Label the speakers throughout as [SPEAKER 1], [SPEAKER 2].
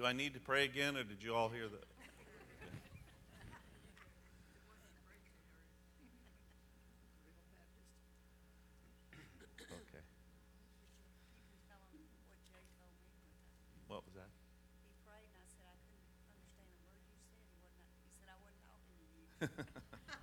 [SPEAKER 1] Do I need to pray again, or did you all hear that? Okay. What was that?
[SPEAKER 2] He prayed, and I said I couldn't understand a word you said. He said I wasn't talking to you.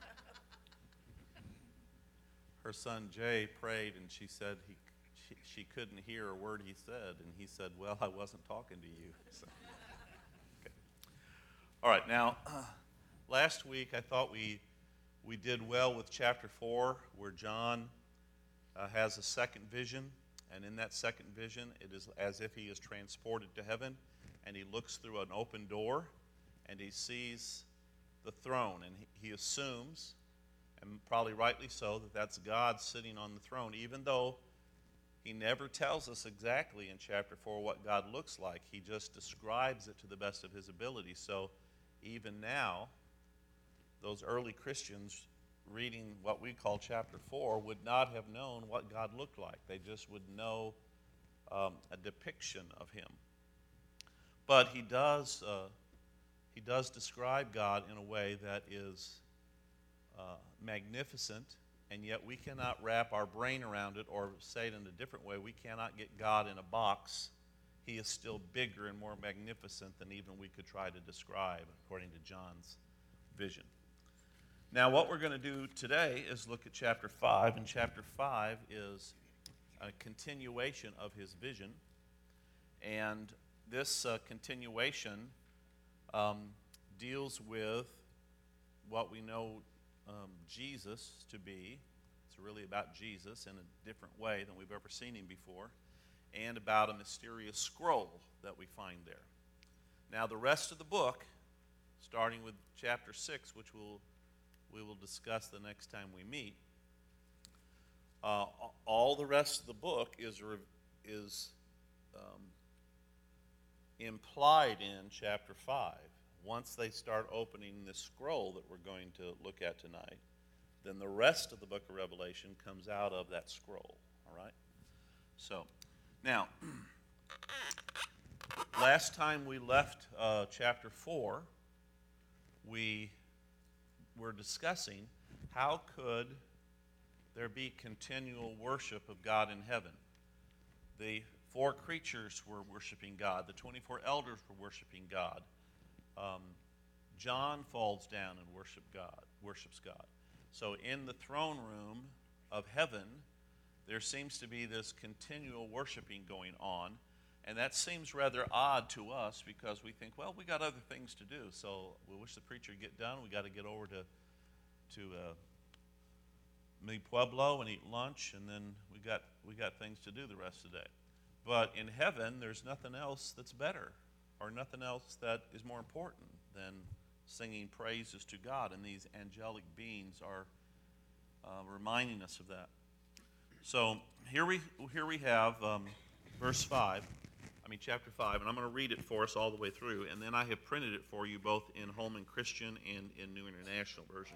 [SPEAKER 1] Her son Jay prayed, and she said she couldn't hear a word he said, and he said, "Well, I wasn't talking to you." So, okay. All right. Now, last week I thought we did well with chapter 4, where John has a second vision, and in that second vision, it is as if he is transported to heaven, and he looks through an open door, and he sees the throne, and he assumes, and probably rightly so, that that's God sitting on the throne, even though he never tells us exactly in chapter 4 what God looks like. He just describes it to the best of his ability. So even now, those early Christians reading what we call chapter 4 would not have known what God looked like. They just would know a depiction of him. But he does describe God in a way that is magnificent, and yet we cannot wrap our brain around it, or say it in a different way. We cannot get God in a box. He is still bigger and more magnificent than even we could try to describe, according to John's vision. Now, what we're going to do today is look at chapter 5, and chapter 5 is a continuation of his vision, and this continuation deals with what we know Jesus to be. It's really about Jesus in a different way than we've ever seen him before, and about a mysterious scroll that we find there. Now, the rest of the book, starting with chapter 6, which we will discuss the next time we meet, all the rest of the book is implied in chapter 5. Once they start opening this scroll that we're going to look at tonight, then the rest of the book of Revelation comes out of that scroll. All right? So, now, last time we left chapter 4, we were discussing how could there be continual worship of God in heaven. The 4 creatures were worshiping God. The 24 elders were worshiping God. John falls down and worships God. So in the throne room of heaven, there seems to be this continual worshiping going on, and that seems rather odd to us because we think, well, we got other things to do, so we wish the preacher would get done. We got to get over to Mi Pueblo and eat lunch, and then we got things to do the rest of the day. But in heaven, there's nothing else that's better, or nothing else that is more important than singing praises to God, and these angelic beings are reminding us of that. So here we have chapter 5, and I'm going to read it for us all the way through, and then I have printed it for you both in Holman Christian and in New International Version.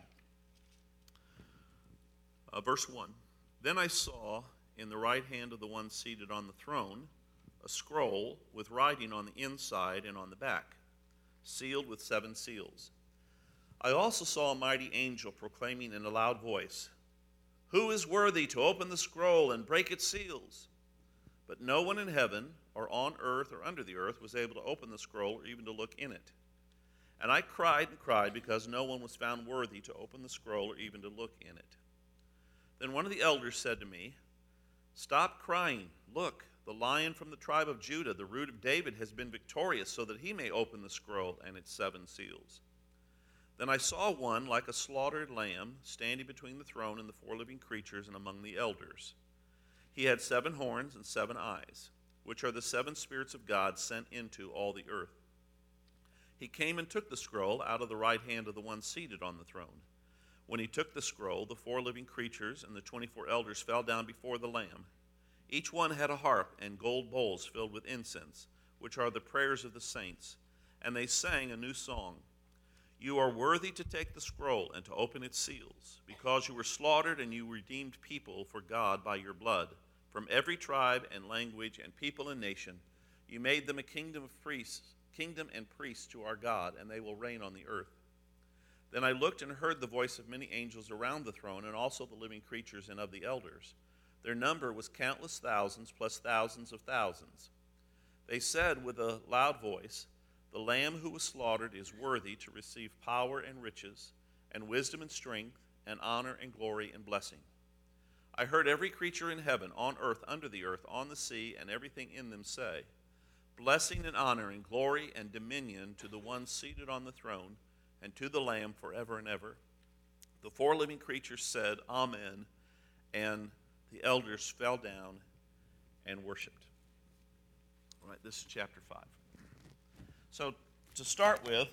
[SPEAKER 1] Verse 1, Then I saw in the right hand of the one seated on the throne a scroll with writing on the inside and on the back, sealed with 7 seals. I also saw a mighty angel proclaiming in a loud voice, "Who is worthy to open the scroll and break its seals?" But no one in heaven or on earth or under the earth was able to open the scroll or even to look in it. And I cried and cried because no one was found worthy to open the scroll or even to look in it. Then one of the elders said to me, "Stop crying. Look, the Lion from the tribe of Judah, the Root of David, has been victorious so that he may open the scroll and its 7 seals." Then I saw one like a slaughtered lamb standing between the throne and the 4 living creatures and among the elders. He had 7 horns and 7 eyes, which are the 7 spirits of God sent into all the earth. He came and took the scroll out of the right hand of the one seated on the throne. When he took the scroll, the 4 living creatures and the 24 elders fell down before the Lamb. Each one had a harp and gold bowls filled with incense, which are the prayers of the saints, and they sang a new song. "You are worthy to take the scroll and to open its seals, because you were slaughtered and you redeemed people for God by your blood. From every tribe and language and people and nation, you made them a kingdom of priests kingdom and priests to our God, and they will reign on the earth. Then I looked and heard the voice of many angels around the throne, and also the living creatures and of the elders. Their number was countless thousands, plus thousands of thousands. They said with a loud voice, "The Lamb who was slaughtered is worthy to receive power and riches, and wisdom and strength, and honor and glory and blessing." I heard every creature in heaven, on earth, under the earth, on the sea, and everything in them say, "Blessing and honor and glory and dominion to the one seated on the throne, and to the Lamb forever and ever." The four living creatures said, "Amen," and the elders fell down and worshiped. All right, this is chapter 5. So to start with,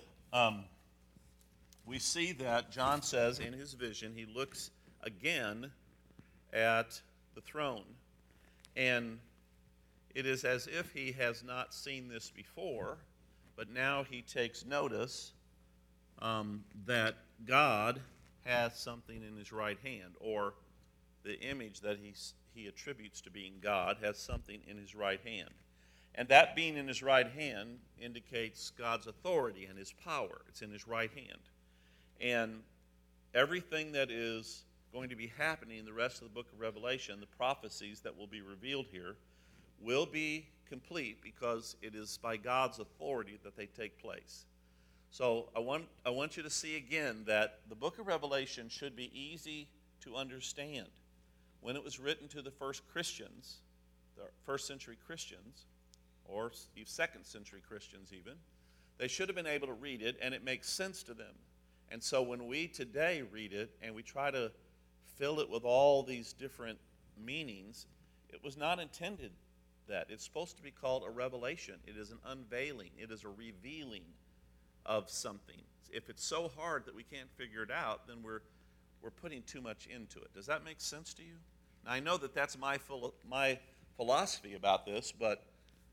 [SPEAKER 1] we see that John says in his vision, he looks again at the throne. And it is as if he has not seen this before, but now he takes notice that God has something in his right hand, or the image that he attributes to being God has something in his right hand. And that being in his right hand indicates God's authority and his power. It's in his right hand. And everything that is going to be happening in the rest of the book of Revelation, the prophecies that will be revealed here, will be complete because it is by God's authority that they take place. So I want you to see again that the book of Revelation should be easy to understand. When it was written to the first Christians, the first century Christians, or second century Christians even, they should have been able to read it, and it makes sense to them. And so when we today read it and we try to fill it with all these different meanings, it was not intended that. It's supposed to be called a revelation. It is an unveiling. It is a revealing of something. If it's so hard that we can't figure it out, then we're putting too much into it. Does that make sense to you? Now, I know that that's my philosophy about this, but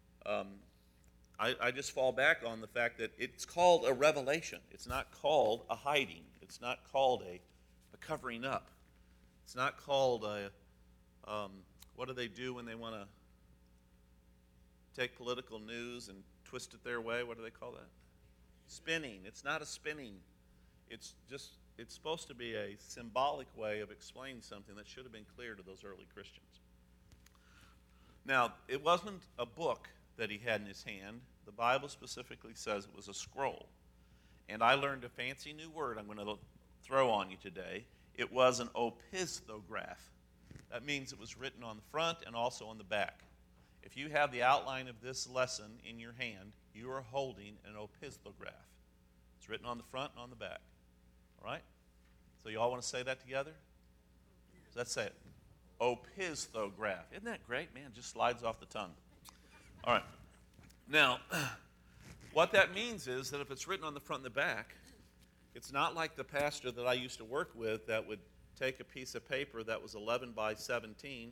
[SPEAKER 1] I just fall back on the fact that it's called a revelation. It's not called a hiding. It's not called a covering up. It's not called a, what do they do when they want to take political news and twist it their way? What do they call that? Spinning. It's not a spinning. It's supposed to be a symbolic way of explaining something that should have been clear to those early Christians. Now, it wasn't a book that he had in his hand. The Bible specifically says it was a scroll. And I learned a fancy new word I'm going to throw on you today. It was an opistholograph. That means it was written on the front and also on the back. If you have the outline of this lesson in your hand, you are holding an opistholograph. It's written on the front and on the back. All right? So you all want to say that together? So let's say it. Opistholograph. Isn't that great? Man, it just slides off the tongue. All right. Now, what that means is that if it's written on the front and the back, it's not like the pastor that I used to work with that would take a piece of paper that was 11 by 17,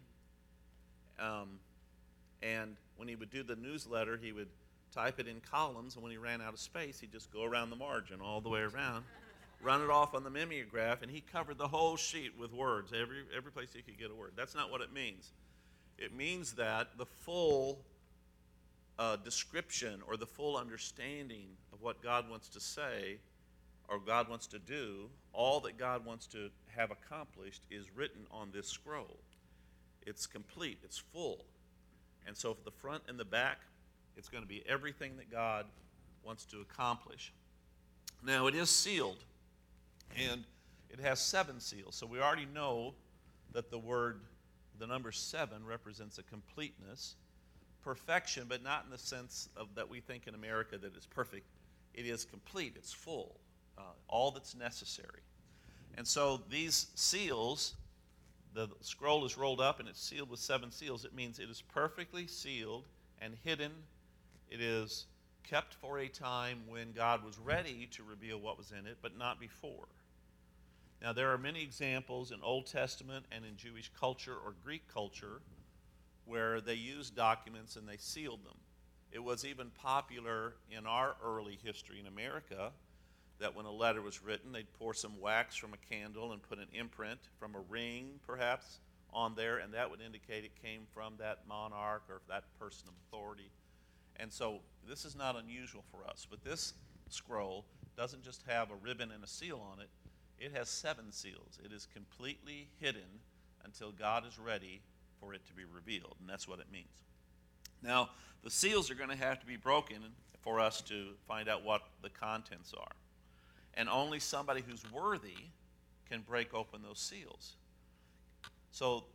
[SPEAKER 1] and when he would do the newsletter, he would type it in columns, and when he ran out of space, he'd just go around the margin all the way around, run it off on the mimeograph, and he covered the whole sheet with words, every place he could get a word. That's not what it means. It means that the full description or the full understanding of what God wants to say or God wants to do, all that God wants to have accomplished is written on this scroll. It's complete. It's full. And so for the front and the back, it's going to be everything that God wants to accomplish. Now, it is sealed, and it has 7 seals. So we already know that the number 7 represents a completeness, perfection, but not in the sense of that we think in America that it's perfect. It is complete. It's full. All that's necessary. And so these seals, the scroll is rolled up and it's sealed with 7 seals. It means it is perfectly sealed and hidden. It is kept for a time when God was ready to reveal what was in it, but not before. Now, there are many examples in Old Testament and in Jewish culture or Greek culture where they used documents and they sealed them. It was even popular in our early history in America that when a letter was written, they'd pour some wax from a candle and put an imprint from a ring, perhaps, on there, and that would indicate it came from that monarch or that person of authority. And so this is not unusual for us. But this scroll doesn't just have a ribbon and a seal on it. It has 7 seals. It is completely hidden until God is ready for it to be revealed. And that's what it means. Now, the seals are going to have to be broken for us to find out what the contents are. And only somebody who's worthy can break open those seals. So,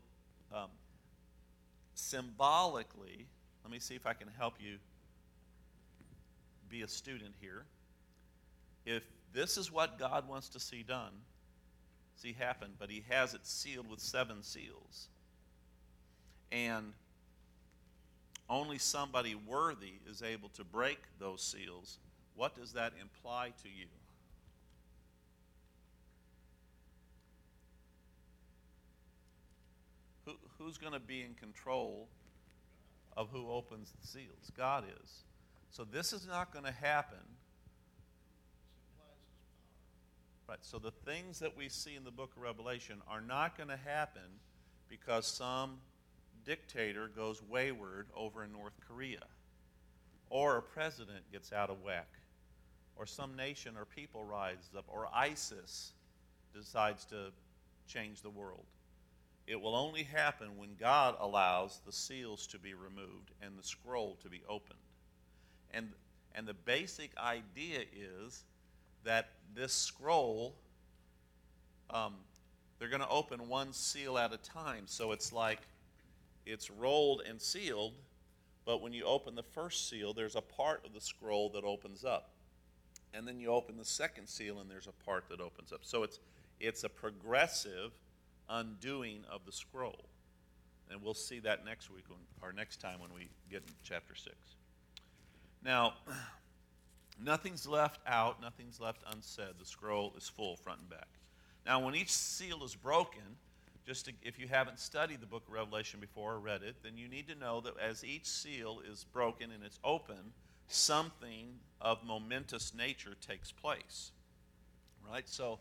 [SPEAKER 1] symbolically, let me see if I can help you be a student here. If this is what God wants to see happen, but he has it sealed with 7 seals, and only somebody worthy is able to break those seals, what does that imply to you? Who's going to be in control of who opens the seals? God is. So this is not going to happen. Right, so the things that we see in the book of Revelation are not going to happen because some dictator goes wayward over in North Korea, or a president gets out of whack, or some nation or people rises up, or ISIS decides to change the world. It will only happen when God allows the seals to be removed and the scroll to be opened. And the basic idea is that this scroll, they're going to open one seal at a time. So it's like it's rolled and sealed, but when you open the first seal, there's a part of the scroll that opens up. And then you open the second seal, and there's a part that opens up. So it's a progressive undoing of the scroll. And we'll see that next week, or next time when we get in chapter 6. Now, nothing's left out, nothing's left unsaid. The scroll is full front and back. Now, when each seal is broken, if you haven't studied the book of Revelation before or read it, then you need to know that as each seal is broken and it's open, something of momentous nature takes place. Right? So,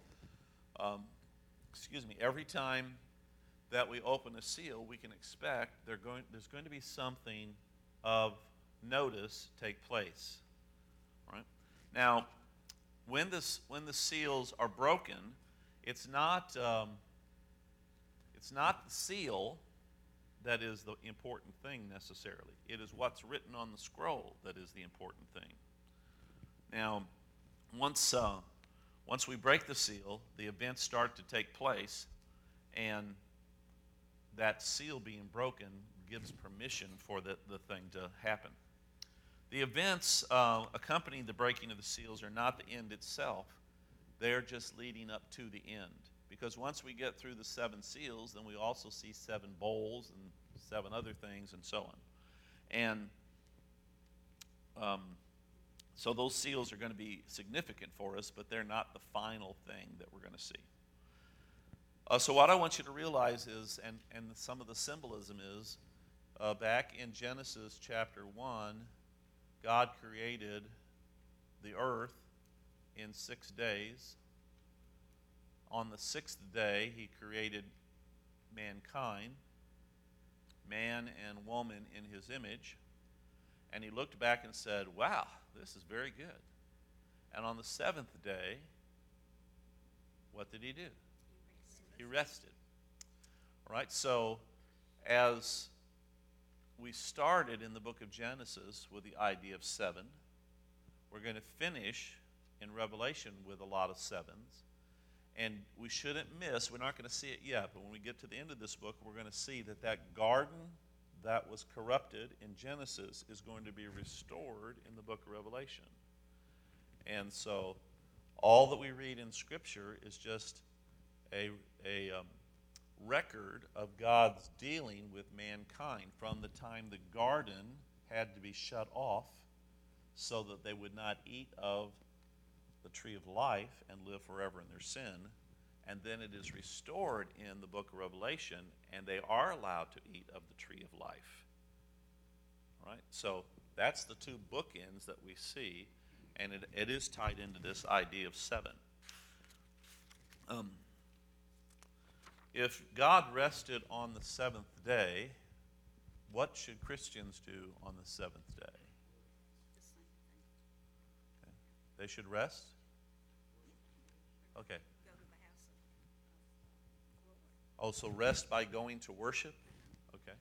[SPEAKER 1] every time that we open a seal, we can expect there's going to be something of notice take place. Right? Now, when the seals are broken, it's not the seal that is the important thing necessarily. It is what's written on the scroll that is the important thing. Now, once we break the seal, the events start to take place, and that seal being broken gives permission for the thing to happen. The events accompanying the breaking of the seals are not the end itself. They're just leading up to the end. Because once we get through the 7 seals, then we also see 7 bowls and 7 other things and so on. And so those seals are going to be significant for us, but they're not the final thing that we're going to see. So what I want you to realize is, and some of the symbolism is, back in Genesis chapter 1, God created the earth in 6 days. On the 6th day, he created mankind, man and woman in his image. And he looked back and said, wow, this is very good. And on the 7th day, what did he do? He rested. All right, so as we started in the book of Genesis with the idea of 7, we're going to finish in Revelation with a lot of 7s. And we shouldn't miss, we're not going to see it yet, but when we get to the end of this book, we're going to see that garden that was corrupted in Genesis is going to be restored in the book of Revelation. And so all that we read in Scripture is just a record of God's dealing with mankind from the time the garden had to be shut off so that they would not eat of the tree of life and live forever in their sin. And then it is restored in the book of Revelation, and they are allowed to eat of the tree of life. All right? So that's the 2 bookends that we see, and it is tied into this idea of 7. If God rested on the 7th day, what should Christians do on the 7th day? They should rest? Okay.
[SPEAKER 2] Go to the house of Lord.
[SPEAKER 1] Oh, so rest by going to worship? Okay.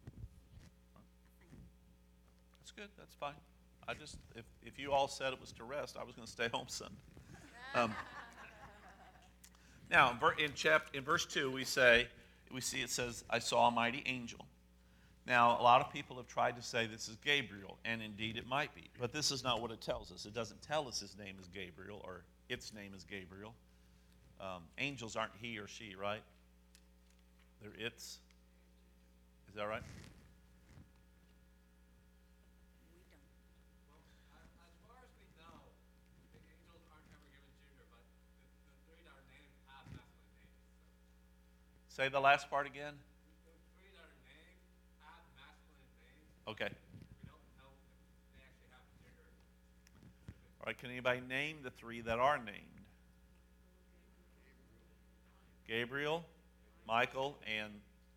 [SPEAKER 1] That's good. That's fine. I just, if you all said it was to rest, I was going to stay home Sunday. Now, in verse 2, we see it says, I saw a mighty angel. Now, a lot of people have tried to say this is Gabriel, and indeed it might be. But this is not what it tells us. It doesn't tell us his name is Gabriel or its name is Gabriel. Angels aren't he or she, right? They're its. Is that right?
[SPEAKER 2] We don't.
[SPEAKER 3] As far as we know, the angels aren't ever given gender, but the three that are named have masculine names.
[SPEAKER 1] Say the last part again.
[SPEAKER 3] The three that are named have masculine names.
[SPEAKER 1] Okay.
[SPEAKER 3] We don't know if they actually have gender.
[SPEAKER 1] All right, can anybody name the three that are named? Gabriel, Michael, and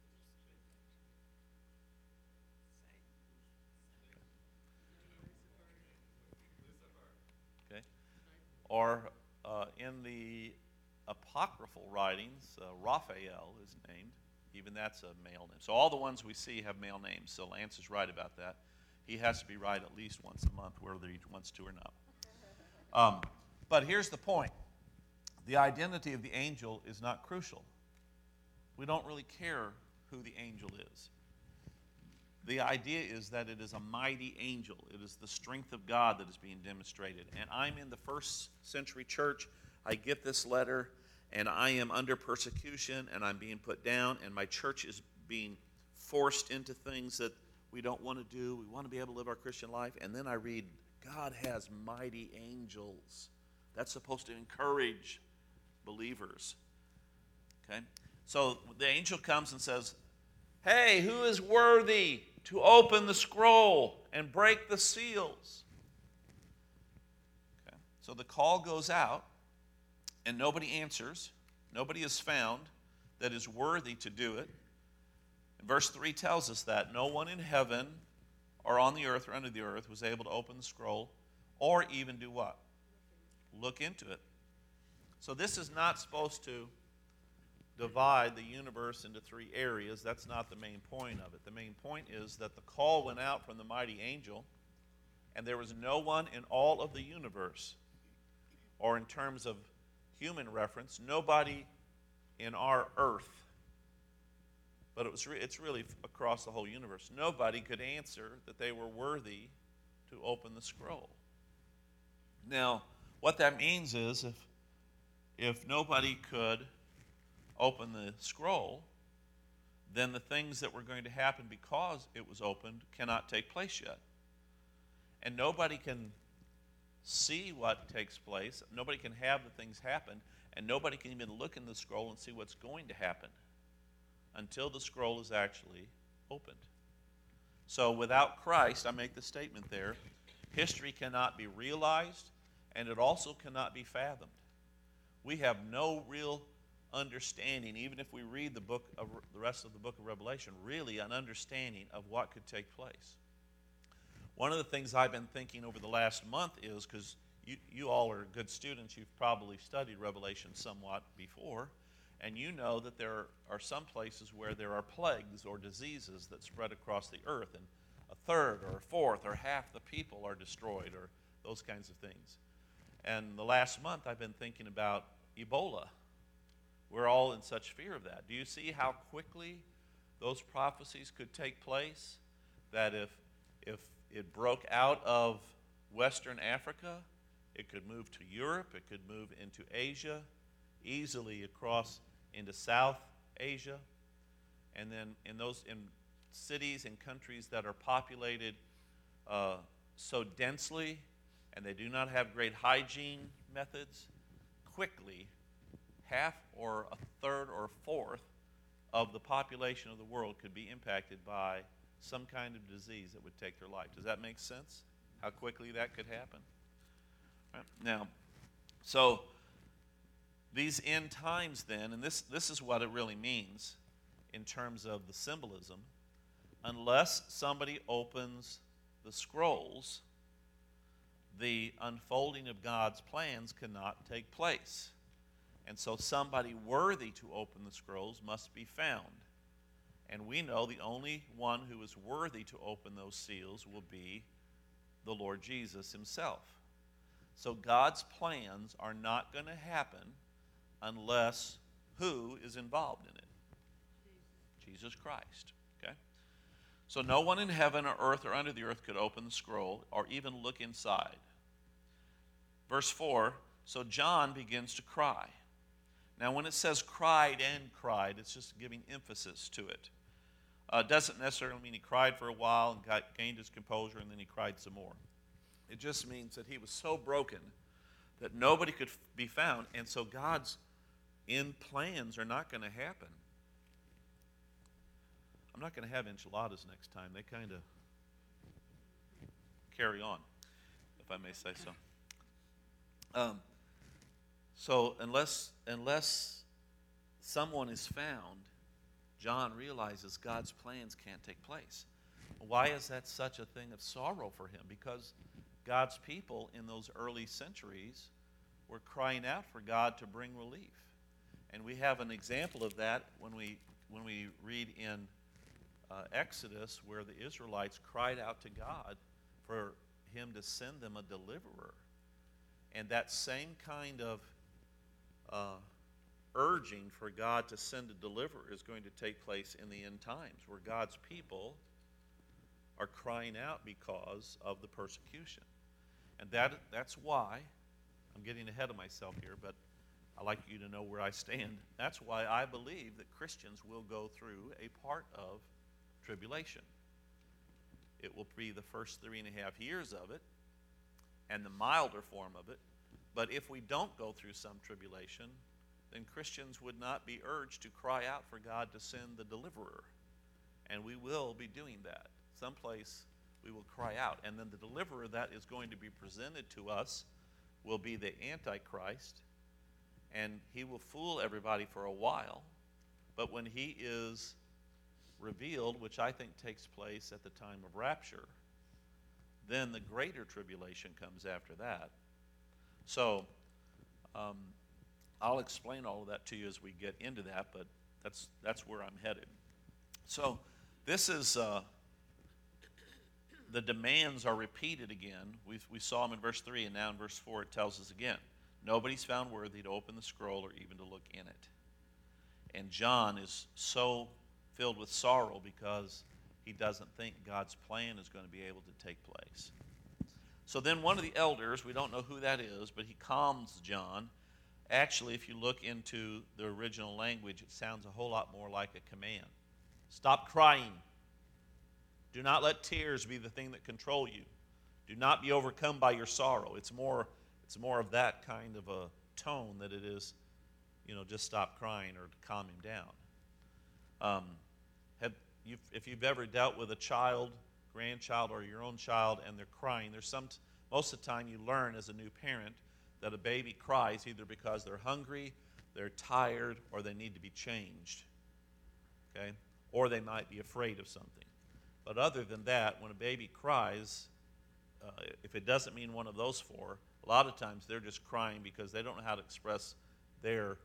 [SPEAKER 1] okay. Or in the apocryphal writings, Raphael is named. Even that's a male name. So all the ones we see have male names. So Lance is right about that. He has to be right at least once a month, whether he wants to or not. But here's the point. The identity of the angel is not crucial. We don't really care who the angel is. The idea is that it is a mighty angel. It is the strength of God that is being demonstrated. And I'm in the first century church. I get this letter, and I am under persecution, and I'm being put down, and my church is being forced into things that we don't want to do. We want to be able to live our Christian life. And then I read, God has mighty angels. That's supposed to encourage believers. Okay? So the angel comes and says, hey, who is worthy to open the scroll and break the seals? Okay. So the call goes out, and nobody answers. Nobody is found that is worthy to do it. And verse 3 tells us that no one in heaven or on the earth or under the earth was able to open the scroll or even do what? Look into it. So this is not supposed to divide the universe into three areas. That's not the main point of it. The main point is that the call went out from the mighty angel, and there was no one in all of the universe, or in terms of human reference, nobody in our earth, but it's really across the whole universe. Nobody could answer that they were worthy to open the scroll. Now, what that means is if nobody could open the scroll, then the things that were going to happen because it was opened cannot take place yet. And nobody can see what takes place. Nobody can have the things happen. And nobody can even look in the scroll and see what's going to happen until the scroll is actually opened. So without Christ, I make the statement there, history cannot be realized, and it also cannot be fathomed. We have no real understanding, even if we read the rest of the book of Revelation, really an understanding of what could take place. One of the things I've been thinking over the last month is, because you all are good students, you've probably studied Revelation somewhat before, and you know that there are some places where there are plagues or diseases that spread across the earth, and a third or a fourth or half the people are destroyed, or those kinds of things. And the last month I've been thinking about Ebola. We're all in such fear of that. Do you see how quickly those prophecies could take place? That if it broke out of Western Africa, it could move to Europe, it could move into Asia, easily across into South Asia, and then in cities and countries that are populated so densely and they do not have great hygiene methods, quickly half or a third or a fourth of the population of the world could be impacted by some kind of disease that would take their life. Does that make sense? How quickly that could happen? Right. Now, so these end times then, and this is what it really means in terms of the symbolism, unless somebody opens the scrolls, the unfolding of God's plans cannot take place. And so somebody worthy to open the scrolls must be found. And we know the only one who is worthy to open those seals will be the Lord Jesus himself. So God's plans are not going to happen unless who is involved in it? Jesus Christ. Okay? So no one in heaven or earth or under the earth could open the scroll or even look inside. Verse 4, so John begins to cry. Now when it says cried and cried, it's just giving emphasis to it. Doesn't necessarily mean he cried for a while and gained his composure and then he cried some more. It just means that he was so broken that nobody could be found, and so God's end plans are not going to happen. I'm not going to have enchiladas next time. They kind of carry on, if I may say so. So unless someone is found, John realizes God's plans can't take place. Why is that such a thing of sorrow for him? Because God's people in those early centuries were crying out for God to bring relief. And we have an example of that when we read in Exodus, where the Israelites cried out to God for him to send them a deliverer. And that same kind of urging for God to send a deliverer is going to take place in the end times, where God's people are crying out because of the persecution. And that's why, I'm getting ahead of myself here, but I'd like you to know where I stand. That's why I believe that Christians will go through a part of tribulation. It will be the first 3.5 years of it and the milder form of it. But if we don't go through some tribulation, then Christians would not be urged to cry out for God to send the deliverer. And we will be doing that. Someplace we will cry out. And then the deliverer that is going to be presented to us will be the Antichrist. And he will fool everybody for a while. But when he is revealed, which I think takes place at the time of rapture, then the greater tribulation comes after that. So I'll explain all of that to you as we get into that, but that's where I'm headed. So this is the demands are repeated again. We saw them in verse 3, and now in verse 4 it tells us again. Nobody's found worthy to open the scroll or even to look in it. And John is so filled with sorrow because he doesn't think God's plan is going to be able to take place. So then one of the elders, we don't know who that is, but he calms John. Actually, if you look into the original language, it sounds a whole lot more like a command. Stop crying. Do not let tears be the thing that control you. Do not be overcome by your sorrow. It's more of that kind of a tone that it is, just stop crying or to calm him down. If you've ever dealt with a child, grandchild, or your own child, and they're crying, most of the time you learn as a new parent that a baby cries either because they're hungry, they're tired, or they need to be changed. Okay? Or they might be afraid of something. But other than that, when a baby cries, if it doesn't mean one of those four, a lot of times they're just crying because they don't know how to express their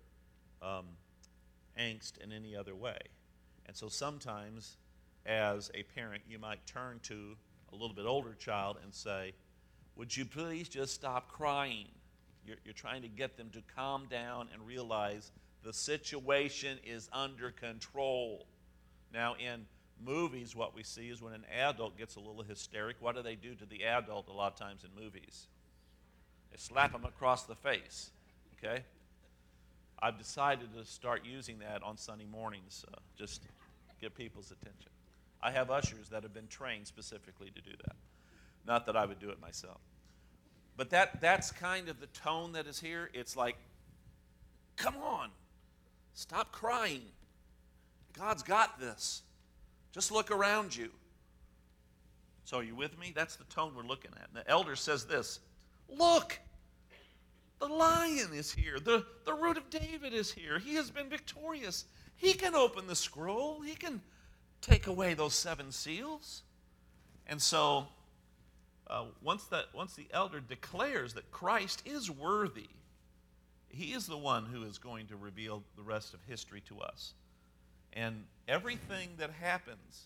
[SPEAKER 1] angst in any other way. And so sometimes, as a parent, you might turn to a little bit older child and say, would you please just stop crying? You're trying to get them to calm down and realize the situation is under control. Now, in movies, what we see is when an adult gets a little hysteric, what do they do to the adult a lot of times in movies? They slap them across the face, okay? I've decided to start using that on Sunday mornings, just to get people's attention. I have ushers that have been trained specifically to do that. Not that I would do it myself. But that's kind of the tone that is here. It's like, come on, stop crying. God's got this. Just look around you. So are you with me? That's the tone we're looking at. And the elder says this, look, the lion is here. The root of David is here. He has been victorious. He can open the scroll. He can take away those 7 seals. And so once the elder declares that Christ is worthy, he is the one who is going to reveal the rest of history to us. And everything that happens,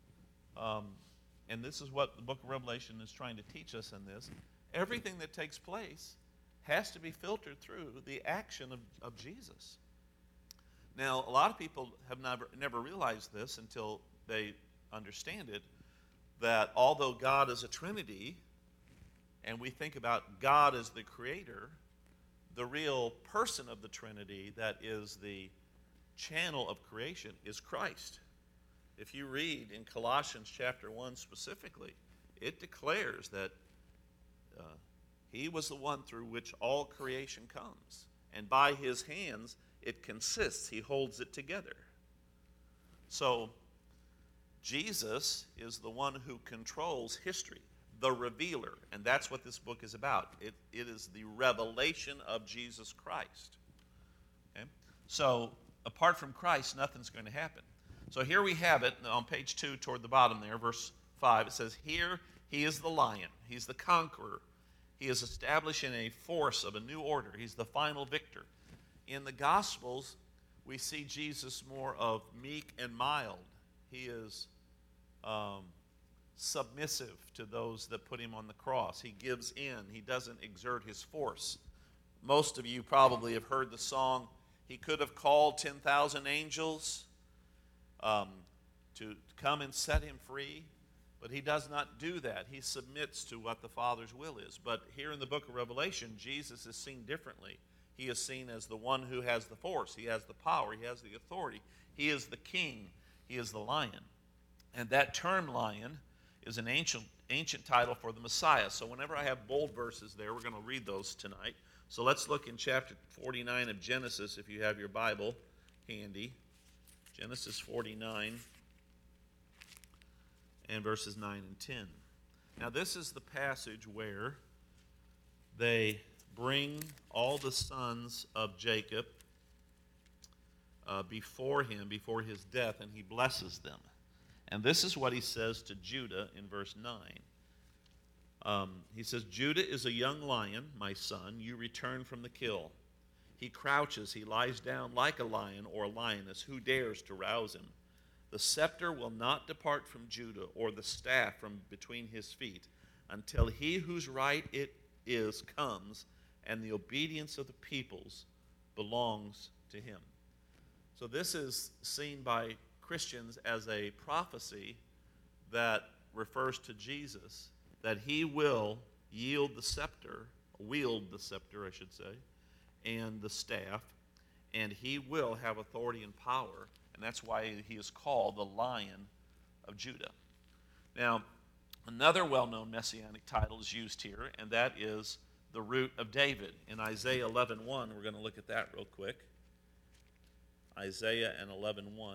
[SPEAKER 1] and this is what the book of Revelation is trying to teach us in this, everything that takes place has to be filtered through the action of Jesus. Now, a lot of people have never realized this until they understand it, that although God is a Trinity, and we think about God as the creator, the real person of the Trinity that is the channel of creation is Christ. If you read in Colossians chapter 1 specifically, it declares that he was the one through which all creation comes. And by his hands it consists. He holds it together. So Jesus is the one who controls history, the revealer. And that's what this book is about. It is the revelation of Jesus Christ. Okay? So apart from Christ, nothing's going to happen. So here we have it on page 2 toward the bottom there, verse 5. It says, here he is the lion. He's the conqueror. He is establishing a force of a new order. He's the final victor. In the Gospels, we see Jesus more of meek and mild. He is submissive to those that put him on the cross. He gives in. He doesn't exert his force. Most of you probably have heard the song, he could have called 10,000 angels to come and set him free, but he does not do that. He submits to what the Father's will is. But here in the book of Revelation, Jesus is seen differently. He is seen as the one who has the force. He has the power. He has the authority. He is the king. He is the lion. And that term lion is an ancient title for the Messiah. So whenever I have bold verses there, we're going to read those tonight. So let's look in chapter 49 of Genesis, if you have your Bible handy. Genesis 49 and verses 9 and 10. Now this is the passage where they bring all the sons of Jacob before him, before his death, and he blesses them. And this is what he says to Judah in verse 9. He says, Judah is a young lion, my son. You return from the kill. He crouches, he lies down like a lion or a lioness. Who dares to rouse him? The scepter will not depart from Judah, or the staff from between his feet, until he whose right it is comes, and the obedience of the peoples belongs to him. So this is seen by Christians as a prophecy that refers to Jesus, that he will wield the scepter, I should say, and the staff, and he will have authority and power, and that's why he is called the Lion of Judah. Now, another well-known messianic title is used here, and that is the root of David. In Isaiah 11:1, we're going to look at that real quick. Isaiah and 11:1.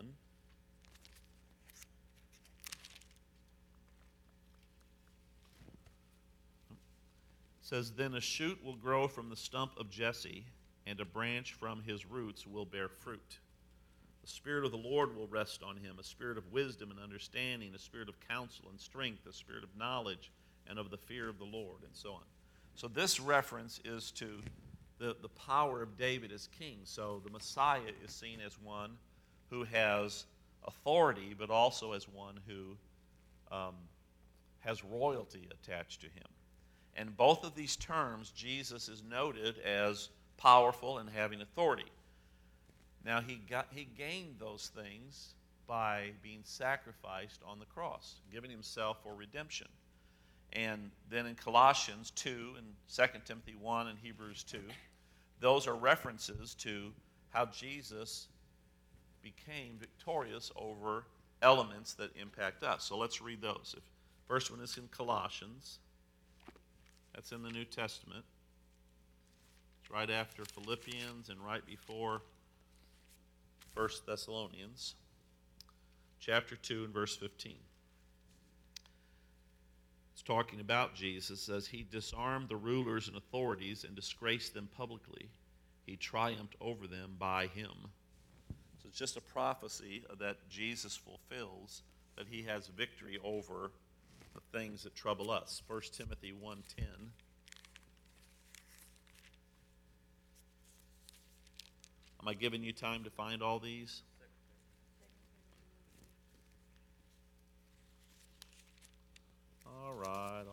[SPEAKER 1] Says, then a shoot will grow from the stump of Jesse, and a branch from his roots will bear fruit. The Spirit of the Lord will rest on him, a spirit of wisdom and understanding, a spirit of counsel and strength, a spirit of knowledge and of the fear of the Lord, and so on. So this reference is to the power of David as king. So the Messiah is seen as one who has authority, but also as one who has royalty attached to him. And both of these terms, Jesus is noted as powerful and having authority. Now, he gained those things by being sacrificed on the cross, giving himself for redemption. And then in Colossians 2 and 2 Timothy 1 and Hebrews 2, those are references to how Jesus became victorious over elements that impact us. So let's read those. First one is in Colossians. That's in the New Testament. It's right after Philippians and right before 1 Thessalonians. Chapter 2 and verse 15. It's talking about Jesus. It says, he disarmed the rulers and authorities and disgraced them publicly. He triumphed over them by him. So it's just a prophecy that Jesus fulfills, that he has victory over the things that trouble us. 1 Timothy 1:10. Am I giving you time to find all these? All right.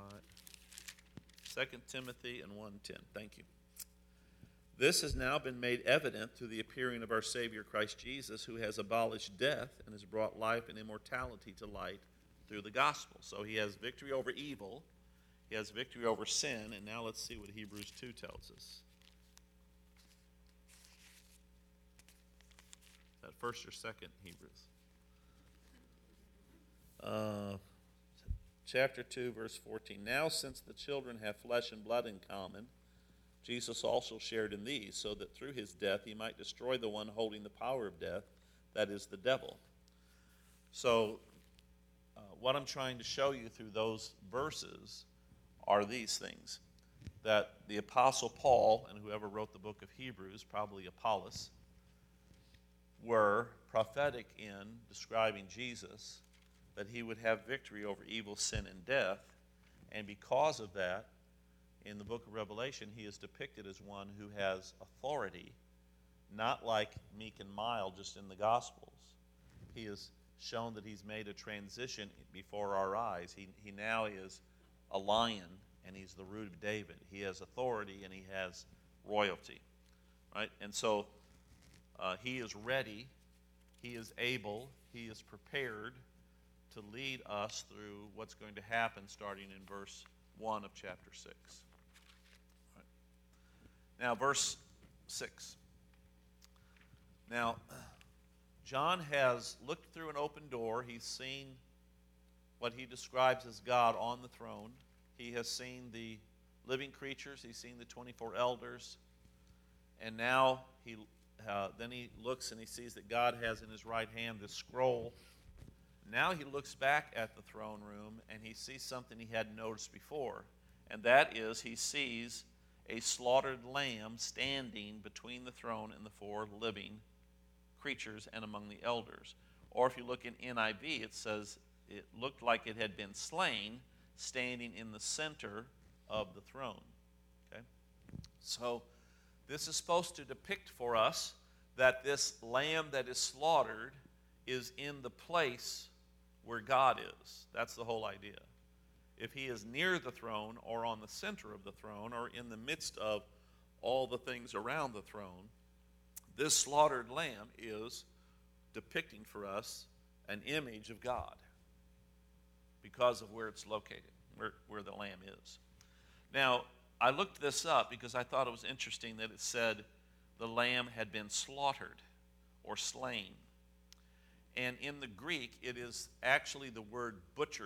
[SPEAKER 1] 2 Timothy and 1:10. Thank you. This has now been made evident through the appearing of our Savior Christ Jesus, who has abolished death and has brought life and immortality to light through the gospel. So he has victory over evil, he has victory over sin, and now let's see what Hebrews 2 tells us. Is that first or second Hebrews? Chapter 2, verse 14. Now, since the children have flesh and blood in common, Jesus also shared in these, so that through his death he might destroy the one holding the power of death, that is, the devil. So, what I'm trying to show you through those verses are these things. That the Apostle Paul, and whoever wrote the book of Hebrews, probably Apollos, were prophetic in describing Jesus, that he would have victory over evil, sin, and death. And because of that, in the book of Revelation, he is depicted as one who has authority, not like meek and mild just in the Gospels. He is shown that he's made a transition before our eyes. He now is a lion, and he's the root of David. He has authority, and he has royalty. Right? And so he is ready, he is able, he is prepared to lead us through what's going to happen starting in verse 1 of chapter 6. Right. Now, verse 6. Now, John has looked through an open door. He's seen what he describes as God on the throne. He has seen the living creatures. He's seen the 24 elders. And now then he looks and he sees that God has in his right hand this scroll. Now he looks back at the throne room and he sees something he hadn't noticed before. And that is, he sees a slaughtered lamb standing between the throne and the four living creatures and among the elders. Or if you look in NIV, it says it looked like it had been slain, standing in the center of the throne. Okay? So this is supposed to depict for us that this lamb that is slaughtered is in the place where God is. That's the whole idea. If he is near the throne or on the center of the throne or in the midst of all the things around the throne, this slaughtered lamb is depicting for us an image of God because of where it's located, where the lamb is. Now, I looked this up because I thought it was interesting that it said the lamb had been slaughtered or slain. And in the Greek, it is actually the word butchered.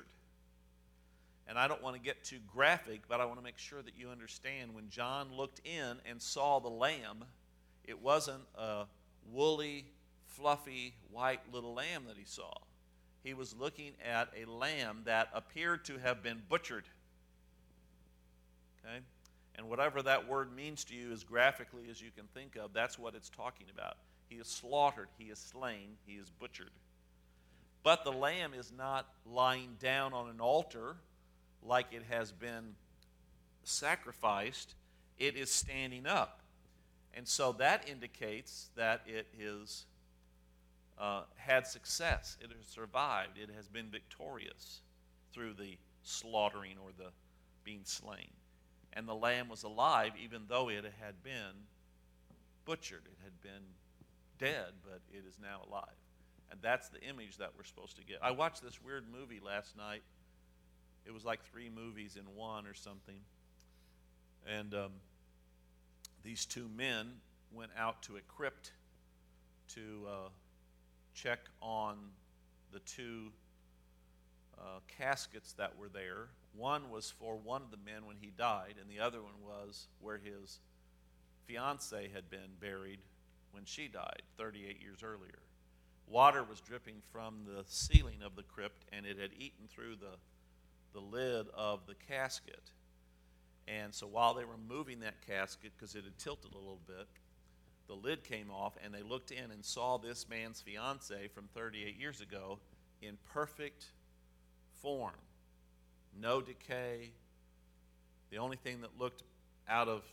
[SPEAKER 1] And I don't want to get too graphic, but I want to make sure that you understand when John looked in and saw the lamb, it wasn't a woolly, fluffy, white little lamb that he saw. He was looking at a lamb that appeared to have been butchered. Okay? And whatever that word means to you as graphically as you can think of, that's what it's talking about. He is slaughtered, he is slain, he is butchered. But the lamb is not lying down on an altar like it has been sacrificed. It is standing up. And so that indicates that it is had success. It has survived. It has been victorious through the slaughtering or the being slain. And the lamb was alive even though it had been butchered. It had been dead, but it is now alive. And that's the image that we're supposed to get. I watched this weird movie last night. It was like 3 movies in one or something. And these 2 men went out to a crypt to check on the 2 caskets that were there. One was for one of the men when he died, and the other one was where his fiancée had been buried when she died 38 years earlier. Water was dripping from the ceiling of the crypt, and it had eaten through the lid of the casket. And so while they were moving that casket, because it had tilted a little bit, the lid came off, and they looked in and saw this man's fiancée from 38 years ago in perfect form. no decay. The only thing that looked out of,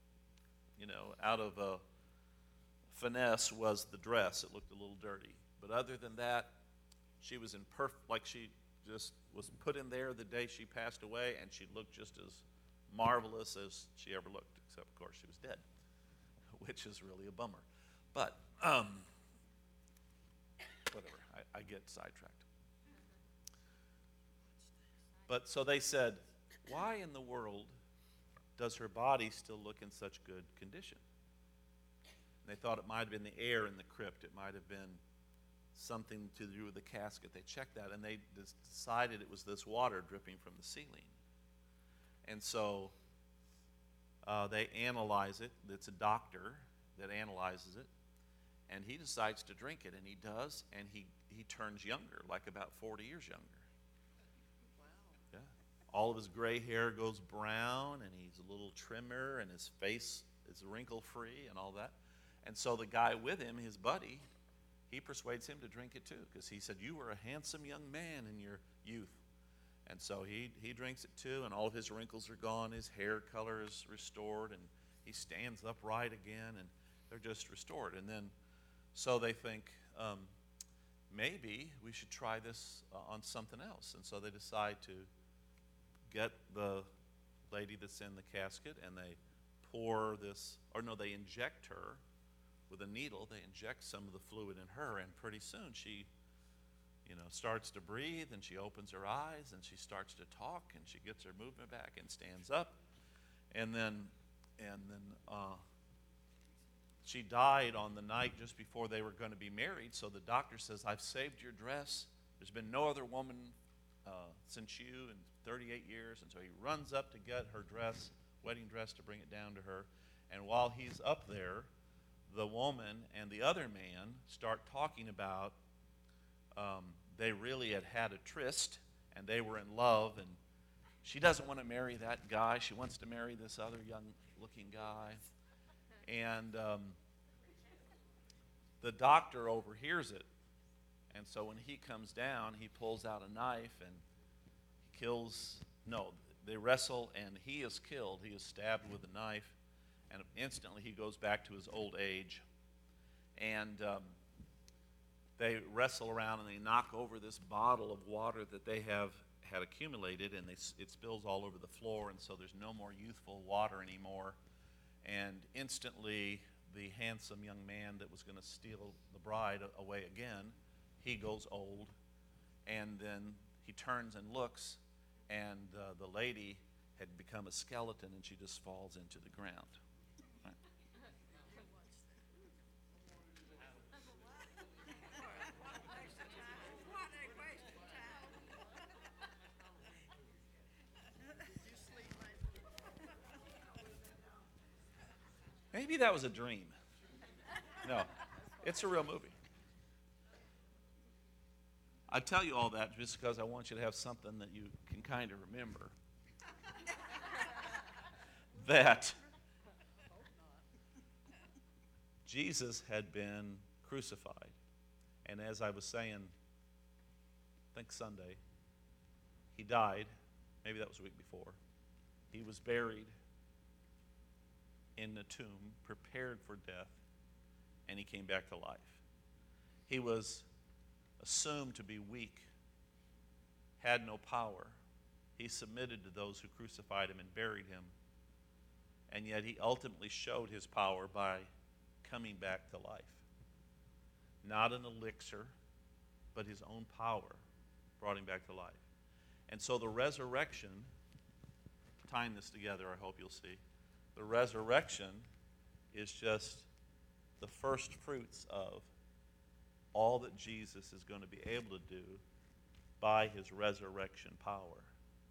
[SPEAKER 1] finesse was the dress. It looked a little dirty. But other than that, she was in perfect, like she just was put in there the day she passed away, and she looked just as marvelous as she ever looked, except, of course, she was dead, which is really a bummer. But, whatever, I get sidetracked. But so they said, why in the world does her body still look in such good condition? And they thought it might have been the air in the crypt. It might have been something to do with the casket. They checked that, and they decided it was this water dripping from the ceiling. And so they analyze it. It's a doctor that analyzes it, and he decides to drink it, and he does, and he turns younger, like about 40 years younger. Yeah. All of his gray hair goes brown, and he's a little trimmer, and his face is wrinkle-free and all that. And so the guy with him, his buddy, he persuades him to drink it too, because he said, you were a handsome young man in your youth. And so he drinks it too, and all of his wrinkles are gone, his hair color is restored, and he stands upright again, and they're just restored. And then, so they think, maybe we should try this on something else. And so they decide to get the lady that's in the casket, and they pour this, or no, they inject her with a needle. They inject some of the fluid in her, and pretty soon she, starts to breathe, and she opens her eyes, and she starts to talk, and she gets her movement back and stands up. And then she died on the night just before they were going to be married. So the doctor says, I've saved your dress. There's been no other woman since you in 38 years. And so he runs up to get her dress, wedding dress, to bring it down to her. And while he's up there, the woman and the other man start talking about they really had a tryst, and they were in love, and she doesn't want to marry that guy. She wants to marry this other young-looking guy. And the doctor overhears it. And so when he comes down, he pulls out a knife, and he they wrestle, and he is killed. He is stabbed with a knife, and instantly he goes back to his old age. And they wrestle around, and they knock over this bottle of water that they have had accumulated, and it spills all over the floor, and so there's no more youthful water anymore. And instantly, the handsome young man that was going to steal the bride away again, he goes old, and then he turns and looks, and the lady had become a skeleton, and she just falls into the ground. Right. Maybe that was a dream. No, it's a real movie. I tell you all that just because I want you to have something that you can kind of remember. That Jesus had been crucified. And as I was saying, I think Sunday, he died. Maybe that was a week before. He was buried in the tomb, prepared for death, and he came back to life. He was assumed to be weak, had no power. He submitted to those who crucified him and buried him, and yet he ultimately showed his power by coming back to life. Not an elixir, but his own power brought him back to life. And so the resurrection, tying this together, I hope you'll see, the resurrection is just the first fruits of all that Jesus is going to be able to do by his resurrection power.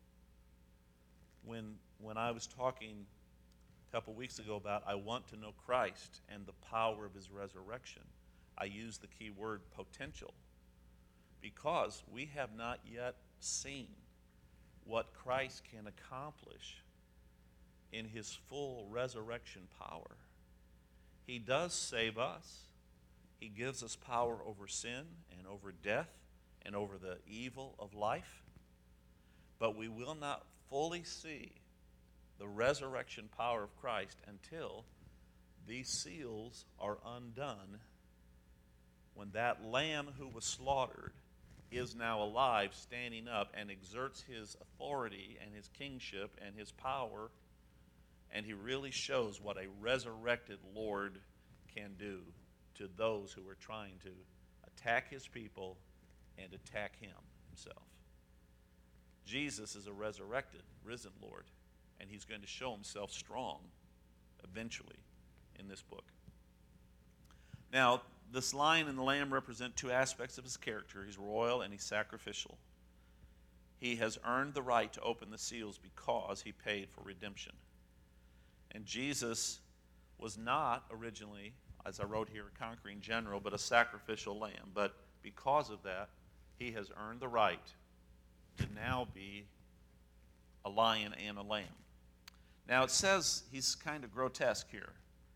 [SPEAKER 1] When I was talking a couple weeks ago about I want to know Christ and the power of his resurrection, I used the key word potential, because we have not yet seen what Christ can accomplish in his full resurrection power. He does save us. He gives us power over sin and over death and over the evil of life. But we will not fully see the resurrection power of Christ until these seals are undone, when that lamb who was slaughtered is now alive, standing up, and exerts his authority and his kingship and his power, and he really shows what a resurrected Lord can do to those who are trying to attack his people and attack him himself. Jesus is a resurrected, risen Lord, and he's going to show himself strong eventually in this book. Now, this lion and the lamb represent two aspects of his character. He's royal and he's sacrificial. He has earned the right to open the seals because he paid for redemption. And Jesus was not originally, as I wrote here, a conquering general, but a sacrificial lamb. But because of that, he has earned the right to now be a lion and a lamb. Now it says he's kind of grotesque here.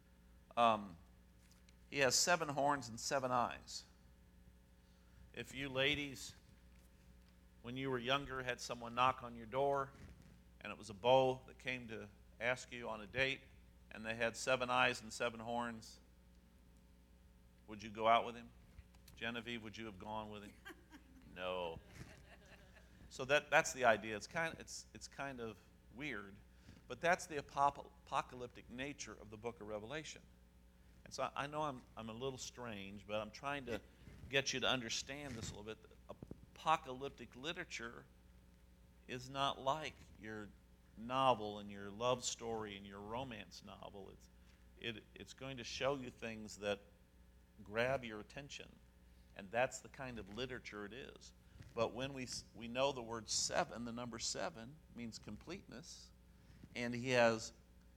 [SPEAKER 1] He has 7 horns and 7 eyes. If you ladies, when you were younger, had someone knock on your door, and it was a beau that came to ask you on a date, and they had 7 eyes and 7 horns, would you go out with him? Genevieve, would you have gone with him? No. So that's the idea. It's kind of weird, but that's the apocalyptic nature of the book of Revelation. And so I know I'm a little strange, but I'm trying to get you to understand this a little bit. Apocalyptic literature is not like your novel and your love story and your romance novel. It's going to show you things that grab your attention, and that's the kind of literature it is. But when we know the word 7, the number 7 means completeness, and he has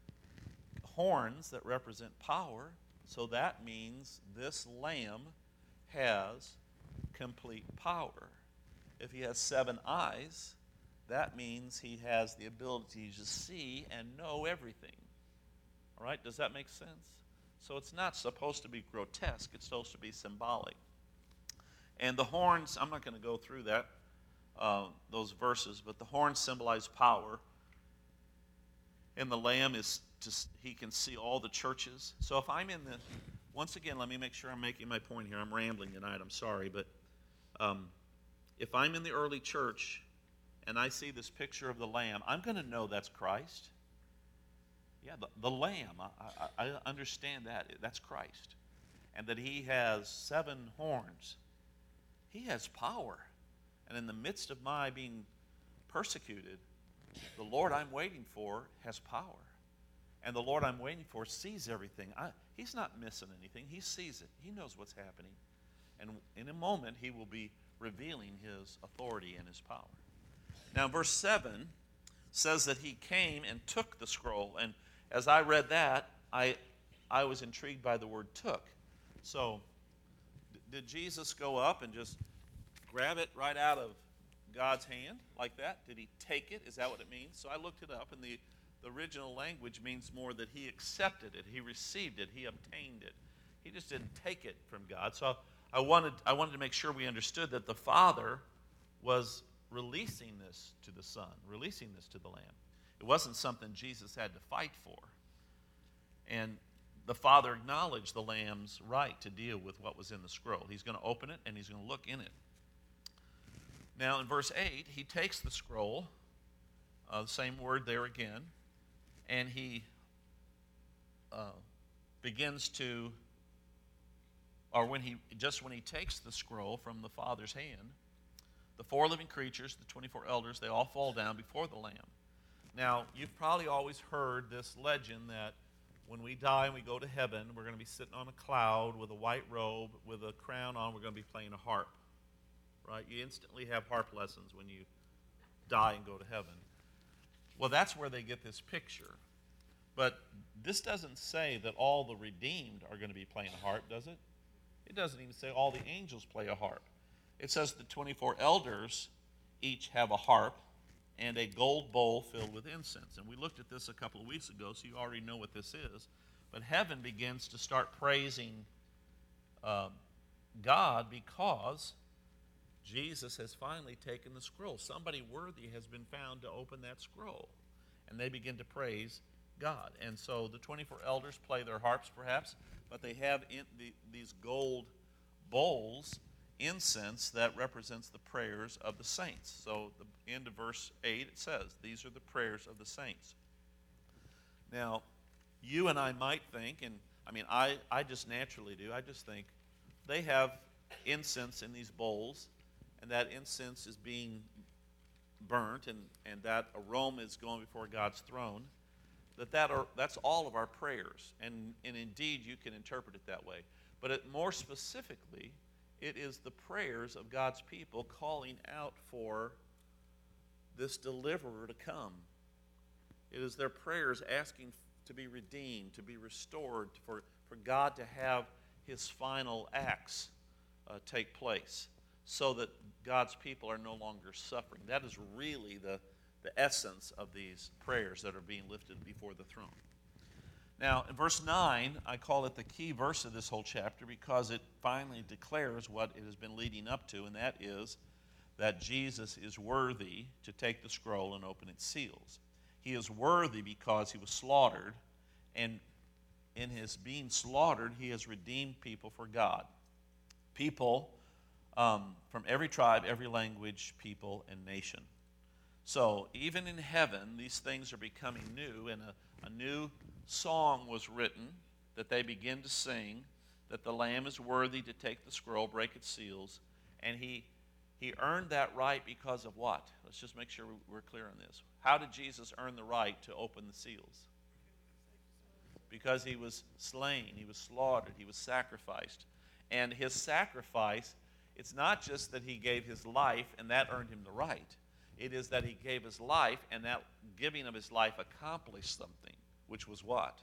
[SPEAKER 1] horns that represent power, so that means this lamb has complete power. If he has 7 eyes, that means he has the ability to see and know everything. All right, does that make sense? So it's not supposed to be grotesque, it's supposed to be symbolic. And the horns, I'm not going to go through those verses, but the horns symbolize power. And the lamb is just, he can see all the churches. So if I'm in the, once again, let me make sure I'm making my point here. I'm rambling tonight, I'm sorry, but if I'm in the early church and I see this picture of the lamb, I'm going to know that's Christ. Yeah, the lamb, I understand that. That's Christ. And that he has 7 horns. He has power. And in the midst of my being persecuted, the Lord I'm waiting for has power. And the Lord I'm waiting for sees everything. He's not missing anything. He sees it. He knows what's happening. And in a moment, he will be revealing his authority and his power. Now, verse 7 says that he came and took the scroll. And as I read that, I was intrigued by the word took. So, did Jesus go up and just grab it right out of God's hand like that? Did he take it? Is that what it means? So I looked it up, and the original language means more that he accepted it, he received it, he obtained it. He just didn't take it from God. So I wanted to make sure we understood that the Father was releasing this to the Son, releasing this to the Lamb. It wasn't something Jesus had to fight for. And the Father acknowledged the Lamb's right to deal with what was in the scroll. He's going to open it, and he's going to look in it. Now, in verse 8, he takes the scroll, the same word there again, and he begins to, or when he takes the scroll from the Father's hand, the 4 living creatures, the 24 elders, they all fall down before the Lamb. Now, you've probably always heard this legend that when we die and we go to heaven, we're going to be sitting on a cloud with a white robe, with a crown on, we're going to be playing a harp. Right? You instantly have harp lessons when you die and go to heaven. Well, that's where they get this picture. But this doesn't say that all the redeemed are going to be playing a harp, does it? It doesn't even say all the angels play a harp. It says the 24 elders each have a harp and a gold bowl filled with incense. And we looked at this a couple of weeks ago, so you already know what this is. But heaven begins to start praising God because Jesus has finally taken the scroll. Somebody worthy has been found to open that scroll. And they begin to praise God. And so the 24 elders play their harps perhaps, but they have these gold bowls, incense, that represents the prayers of the saints. So the end of verse 8, it says, these are the prayers of the saints. Now, you and I might think, and I mean, I just naturally do, I just think they have incense in these bowls, and that incense is being burnt, and that aroma is going before God's throne, that's all of our prayers. And indeed, you can interpret it that way. But more specifically, it is the prayers of God's people calling out for this deliverer to come. It is their prayers asking to be redeemed, to be restored, for God to have his final acts take place, so that God's people are no longer suffering. That is really the essence of these prayers that are being lifted before the throne. Now, in verse 9, I call it the key verse of this whole chapter because it finally declares what it has been leading up to, and that is that Jesus is worthy to take the scroll and open its seals. He is worthy because he was slaughtered, and in his being slaughtered, he has redeemed people for God. People from every tribe, every language, people, and nation. So even in heaven, these things are becoming new, and a new song was written that they begin to sing, that the Lamb is worthy to take the scroll, break its seals, and he earned that right because of what? Let's just make sure we're clear on this. How did Jesus earn the right to open the seals? Because he was slain, he was slaughtered, he was sacrificed. And his sacrifice, it's not just that he gave his life and that earned him the right. It is that he gave his life, and that giving of his life accomplished something, which was what?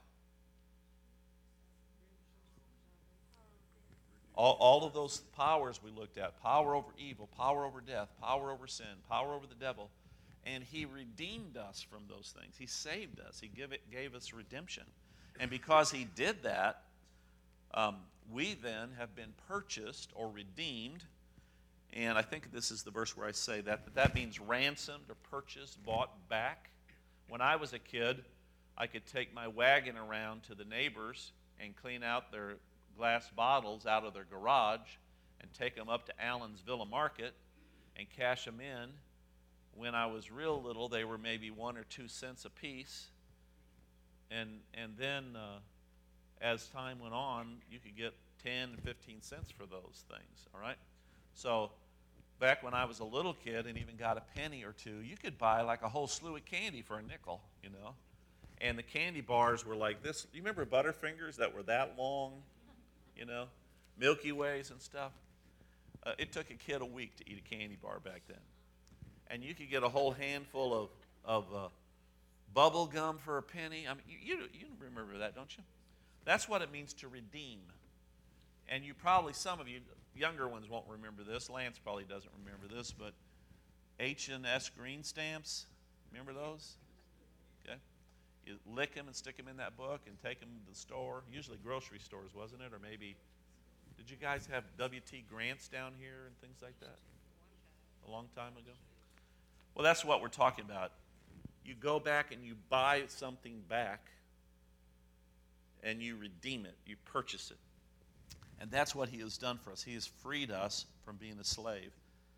[SPEAKER 1] All of those powers we looked at, power over evil, power over death, power over sin, power over the devil, and he redeemed us from those things. He saved us. He gave us redemption. And because he did that, we then have been purchased or redeemed. And I think this is the verse where I say that means ransomed or purchased, bought back. When I was a kid, I could take my wagon around to the neighbors and clean out their glass bottles out of their garage and take them up to Allen's Villa Market and cash them in. When I was real little, they were maybe 1 or 2 cents a piece. And then as time went on, you could get 10 and 15 cents for those things, all right? So back when I was a little kid and even got a penny or two, you could buy like a whole slew of candy for a nickel, you know? And the candy bars were like this. You remember Butterfingers that were that long, you know? Milky Ways and stuff? It took a kid a week to eat a candy bar back then. And you could get a whole handful of bubble gum for a penny. I mean, you remember that, don't you? That's what it means to redeem. And you probably, some of you younger ones won't remember this. Lance probably doesn't remember this, but H&S green stamps, remember those? Okay. You lick them and stick them in that book and take them to the store. Usually grocery stores, wasn't it? Or maybe, did you guys have W.T. Grants down here and things like that? A long time ago? Well, that's what we're talking about. You go back and you buy something back and you redeem it. You purchase it. And that's what he has done for us. He has freed us from being a slave.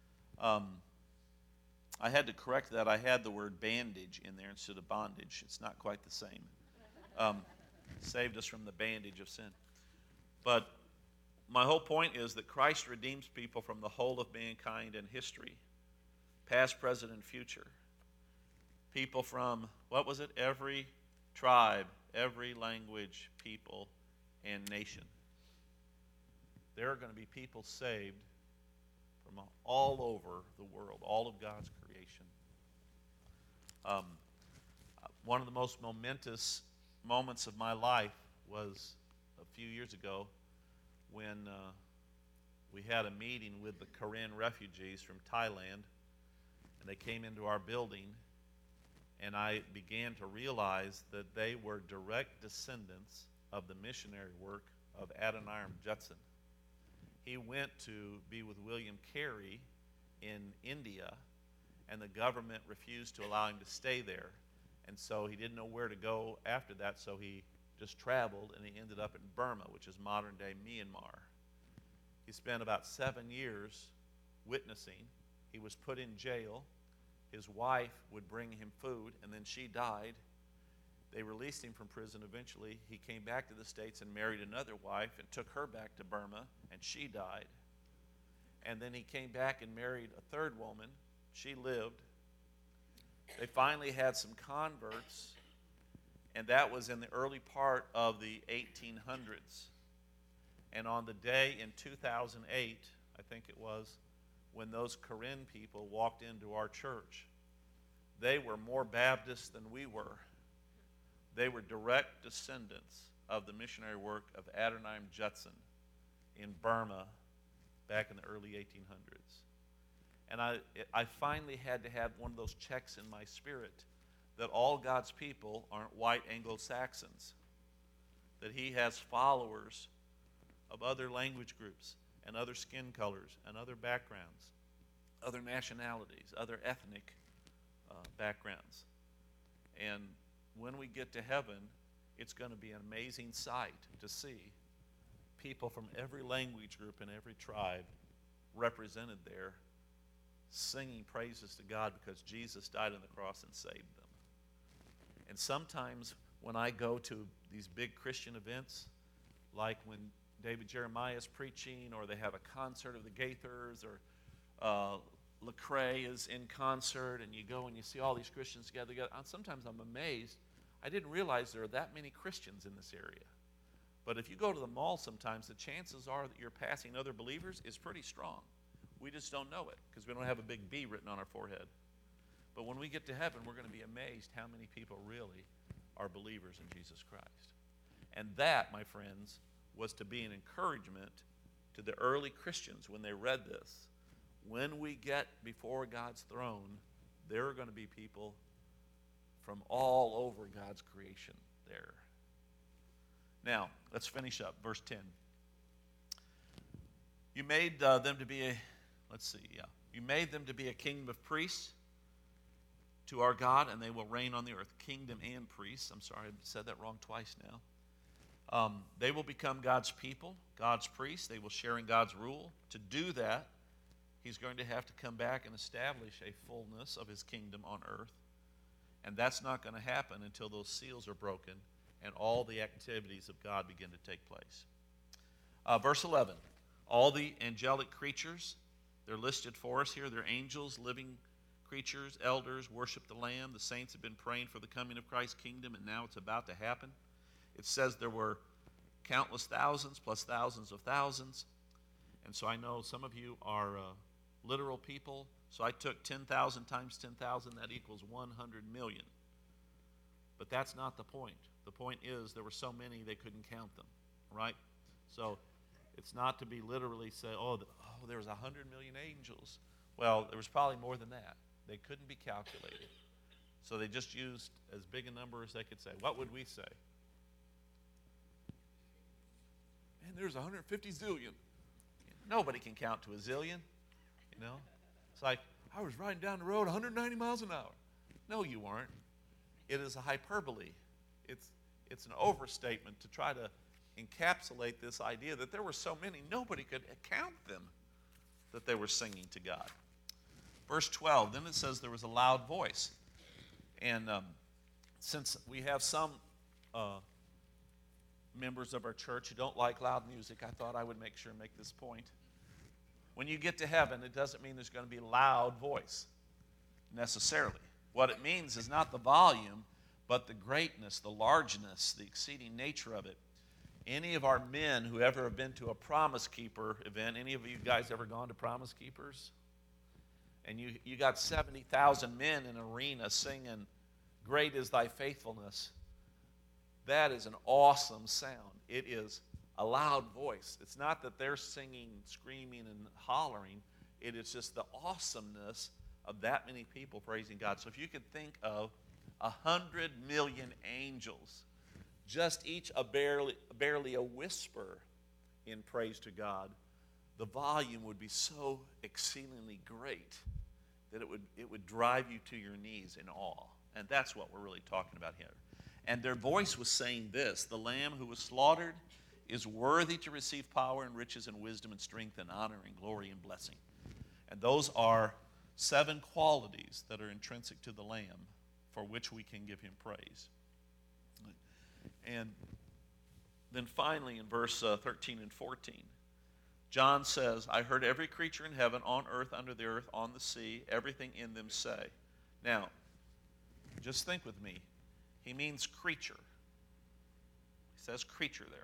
[SPEAKER 1] I had to correct that. I had the word bandage in there instead of bondage. It's not quite the same. Saved us from the bandage of sin. But my whole point is that Christ redeems people from the whole of mankind and history, past, present, and future. People from, what was it? Every tribe, every language, people, and nation. There are going to be people saved from all over the world, all of God's creation. One of the most momentous moments of my life was a few years ago when we had a meeting with the Karen refugees from Thailand, and they came into our building, and I began to realize that they were direct descendants of the missionary work of Adoniram Judson. He went to be with William Carey in India, and the government refused to allow him to stay there. And so he didn't know where to go after that, so he just traveled, and he ended up in Burma, which is modern-day Myanmar. He spent about 7 years witnessing. He was put in jail. His wife would bring him food, and then she died. They released him from prison eventually. He came back to the States and married another wife and took her back to Burma, and she died. And then he came back and married a third woman. She lived. They finally had some converts, and that was in the early part of the 1800s. And on the day in 2008, I think it was, when those Karen people walked into our church, they were more Baptist than we were. They were direct descendants of the missionary work of Adoniram Judson in Burma back in the early 1800s. And I finally had to have one of those checks in my spirit that all God's people aren't white Anglo-Saxons, that he has followers of other language groups and other skin colors and other backgrounds, other nationalities, other ethnic backgrounds. And when we get to heaven, it's going to be an amazing sight to see people from every language group and every tribe represented there, singing praises to God because Jesus died on the cross and saved them. And sometimes when I go to these big Christian events, like when David Jeremiah is preaching, or they have a concert of the Gaithers, or Lecrae is in concert, and you go and you see all these Christians together. Sometimes I'm amazed. I didn't realize there are that many Christians in this area. But if you go to the mall sometimes, the chances are that you're passing other believers is pretty strong. We just don't know it because we don't have a big B written on our forehead. But when we get to heaven, we're going to be amazed how many people really are believers in Jesus Christ. And that, my friends, was to be an encouragement to the early Christians when they read this. When we get before God's throne, there are going to be people from all over God's creation there. Now, let's finish up. Verse 10. You made them to be You made them to be a kingdom of priests to our God, and they will reign on the earth. Kingdom and priests. I'm sorry, I said that wrong twice now. They will become God's people, God's priests. They will share in God's rule. To do that, he's going to have to come back and establish a fullness of his kingdom on earth. And that's not going to happen until those seals are broken and all the activities of God begin to take place. Verse 11. All the angelic creatures, they're listed for us here. They're angels, living creatures, elders, worship the Lamb. The saints have been praying for the coming of Christ's kingdom, and now it's about to happen. It says there were countless thousands plus thousands of thousands. And so I know some of you are literal people. So I took 10,000 times 10,000. That equals 100 million. But that's not the point. The point is there were so many they couldn't count them, right? So it's not to be literally say, there was 100 million angels. Well, there was probably more than that. They couldn't be calculated. So they just used as big a number as they could say. What would we say? Man, there's 150 zillion. Nobody can count to a zillion, you know. It's like, I was riding down the road 190 miles an hour. No, you weren't. It is a hyperbole. It's an overstatement to try to encapsulate this idea that there were so many, nobody could count them, that they were singing to God. Verse 12, then it says there was a loud voice. And since we have some members of our church who don't like loud music, I thought I would make sure and make this point. When you get to heaven, it doesn't mean there's going to be a loud voice necessarily. What it means is not the volume, but the greatness, the largeness, the exceeding nature of it. Any of our men who ever have been to a Promise Keeper event, any of you guys ever gone to Promise Keepers? And you got 70,000 men in an arena singing, "Great is thy faithfulness." That is an awesome sound. It is a loud voice. It's not that they're singing, screaming, and hollering. It is just the awesomeness of that many people praising God. So if you could think of 100 million angels, just each barely a whisper in praise to God, the volume would be so exceedingly great that it would drive you to your knees in awe. And that's what we're really talking about here. And their voice was saying this: the Lamb who was slaughtered is worthy to receive power and riches and wisdom and strength and honor and glory and blessing. And those are 7 qualities that are intrinsic to the Lamb for which we can give him praise. And then finally in verse 13 and 14, John says, I heard every creature in heaven, on earth, under the earth, on the sea, everything in them say. Now, just think with me. He means creature. He says creature there.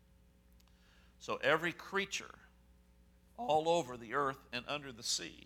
[SPEAKER 1] So every creature all over the earth and under the sea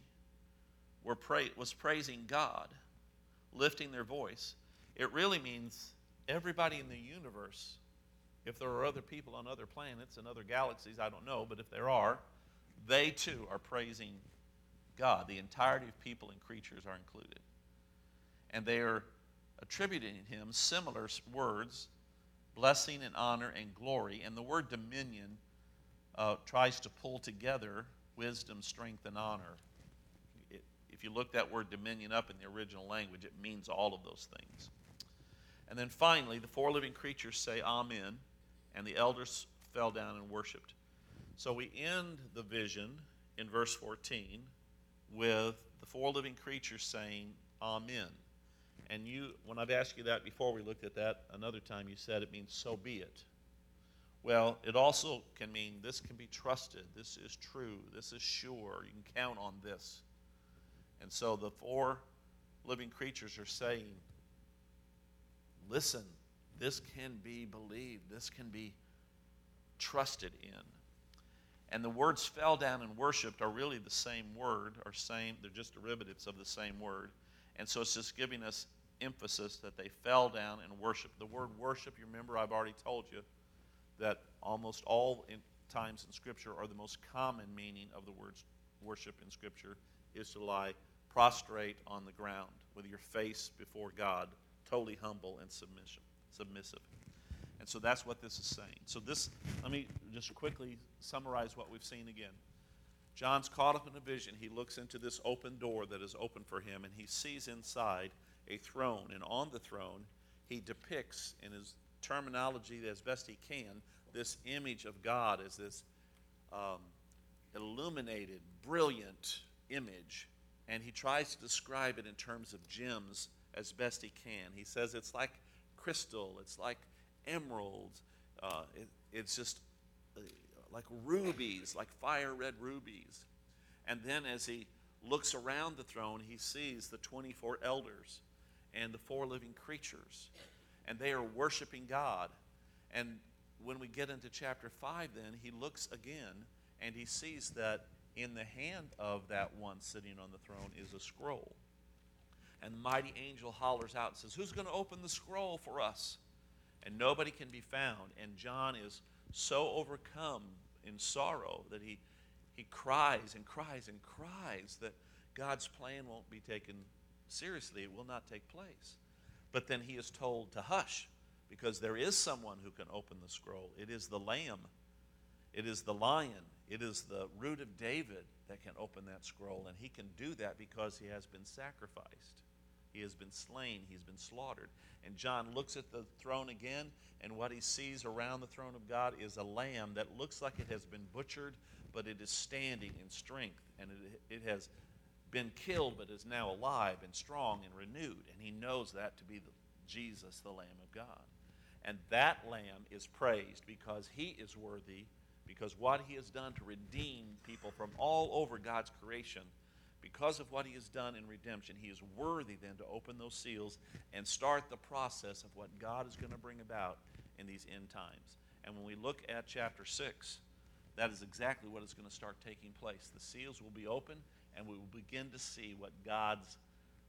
[SPEAKER 1] was praising God, lifting their voice. It really means everybody in the universe. If there are other people on other planets and other galaxies, I don't know, but if there are, they too are praising God. The entirety of people and creatures are included. And they are attributing him similar words, blessing and honor and glory. And the word dominion tries to pull together wisdom, strength, and honor. If you look that word dominion up in the original language, it means all of those things. And then finally, the 4 living creatures say, Amen, and the elders fell down and worshiped. So we end the vision in verse 14 with the 4 living creatures saying, Amen. And you, when I've asked you that before, we looked at that another time, you said it means so be it. Well, it also can mean this can be trusted, this is true, this is sure, you can count on this. And so the 4 living creatures are saying, listen, this can be believed, this can be trusted in. And the words fell down and worshiped are really the same word, they're just derivatives of the same word. And so it's just giving us emphasis that they fell down and worshiped. The word worship, you remember I've already told you that almost all times in Scripture, or the most common meaning of the words worship in Scripture, is to lie prostrate on the ground with your face before God, totally humble and submissive. And so that's what this is saying. So this, let me just quickly summarize what we've seen again. John's caught up in a vision. He looks into this open door that is open for him, and he sees inside a throne. And on the throne, he depicts, in his terminology as best he can, this image of God as this illuminated, brilliant image. And he tries to describe it in terms of gems as best he can. He says it's like crystal, it's like emeralds, it's just like rubies, like fire red rubies. And then as he looks around the throne, he sees the 24 elders and the 4 living creatures, and they are worshiping God. And when we get into chapter 5, then he looks again and he sees that in the hand of that one sitting on the throne is a scroll. And the mighty angel hollers out and says, who's going to open the scroll for us? And nobody can be found. And John is so overcome in sorrow that he cries and cries and cries that God's plan won't be taken seriously. It will not take place. But then he is told to hush, because there is someone who can open the scroll. It is the Lamb. It is the Lion. It is the root of David that can open that scroll. And he can do that because he has been sacrificed. He has been slain. He's been slaughtered. And John looks at the throne again, and what he sees around the throne of God is a lamb that looks like it has been butchered, but it is standing in strength. And it has been killed, but is now alive and strong and renewed. And he knows that to be Jesus, the Lamb of God. And that lamb is praised because he is worthy, because what he has done to redeem people from all over God's creation, because of what he has done in redemption, he is worthy then to open those seals and start the process of what God is going to bring about in these end times. And when we look at chapter 6, that is exactly what is going to start taking place. The seals will be open, and we will begin to see what God's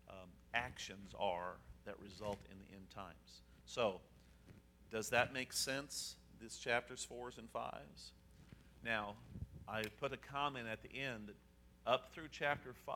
[SPEAKER 1] actions are that result in the end times. So, does that make sense, these chapters 4s and 5s? Now, I put a comment at the end that up through chapter 5,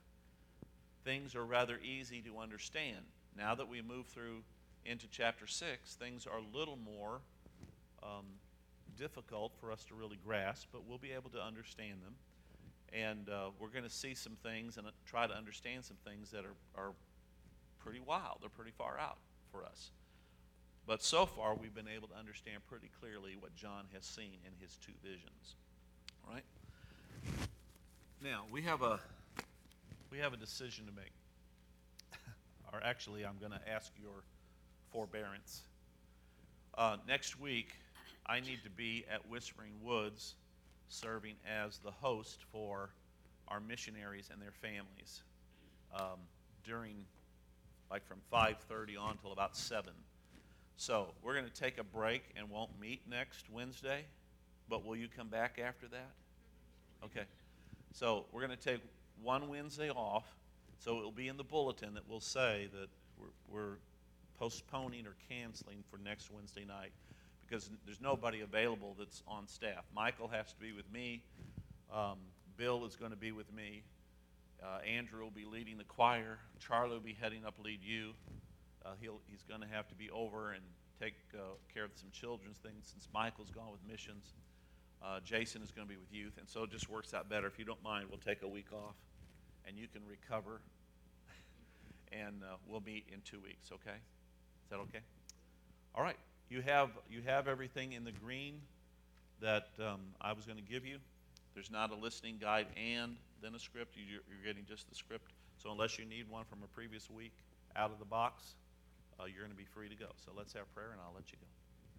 [SPEAKER 1] things are rather easy to understand. Now that we move through into chapter 6, things are a little more difficult for us to really grasp, but we'll be able to understand them. And we're going to see some things and try to understand some things that are pretty wild. They're pretty far out for us. But so far, we've been able to understand pretty clearly what John has seen in his two visions. All right? Now, we have a decision to make. Or actually, I'm going to ask your forbearance. Next week, I need to be at Whispering Woods serving as the host for our missionaries and their families during, like, from 5:30 on till about 7. So we're going to take a break and won't meet next Wednesday, but will you come back after that? Okay. So we're going to take one Wednesday off, so it will be in the bulletin that will say that we're postponing or canceling for next Wednesday night because there's nobody available that's on staff. Michael has to be with me. Bill is going to be with me. Andrew will be leading the choir. Charlie will be heading up Lead You. He's going to have to be over and take care of some children's things since Michael's gone with missions. Jason is going to be with youth, and so it just works out better. If you don't mind, we'll take a week off, and you can recover, and we'll meet in 2 weeks, okay? Is that okay? All right. You have everything in the green that I was going to give you. There's not a listening guide and then a script. You're getting just the script. So unless you need one from a previous week out of the box, you're going to be free to go. So let's have prayer, and I'll let you go.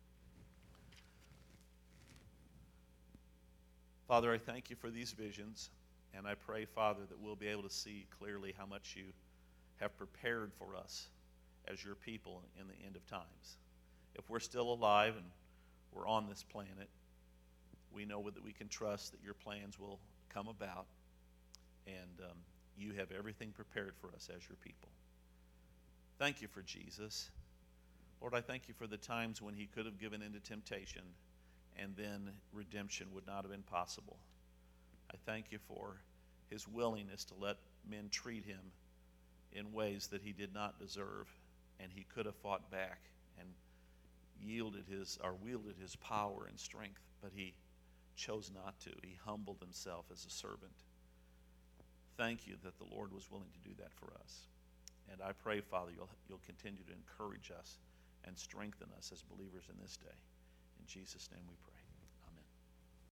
[SPEAKER 1] Father, I thank you for these visions, and I pray, Father, that we'll be able to see clearly how much you have prepared for us as your people in the end of times. If we're still alive and we're on this planet, we know that we can trust that your plans will come about, and you have everything prepared for us as your people. Thank you for Jesus. Lord, I thank you for the times when he could have given into temptation and then redemption would not have been possible. I thank you for his willingness to let men treat him in ways that he did not deserve, and he could have fought back and wielded his power and strength, but he chose not to. He humbled himself as a servant. Thank you that the Lord was willing to do that for us. And I pray, Father, you'll continue to encourage us and strengthen us as believers in this day. In Jesus' name we pray.